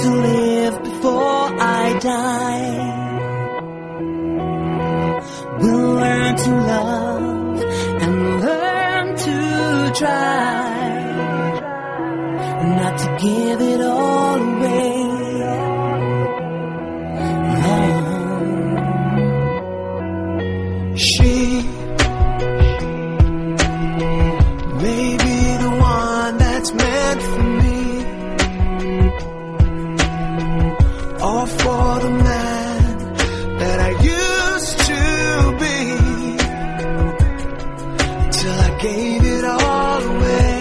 to live before I die. We'll learn to love and learn to try not to give it all away. She may be the one that's meant for me, or for the man that I used to be, till I gave it all away.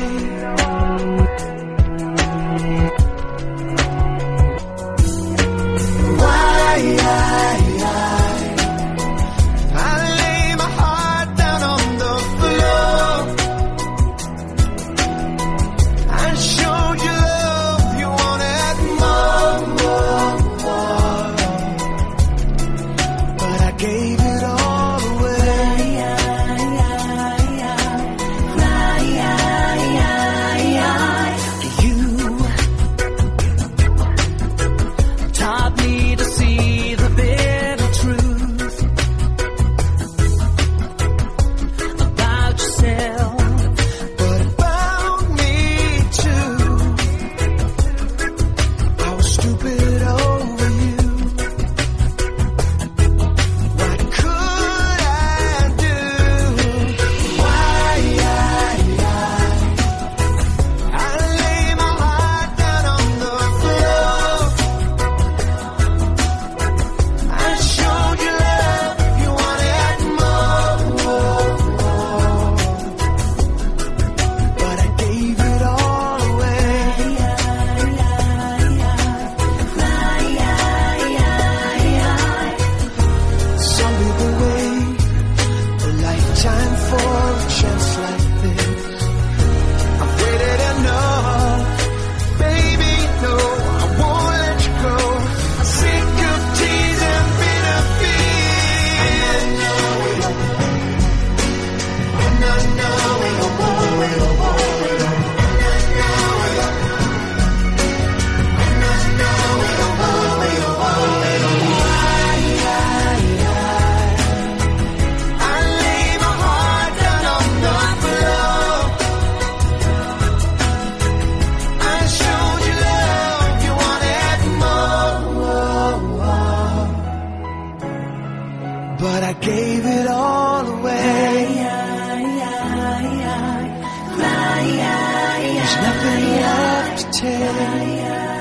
But I gave it all away. There's nothing left to take.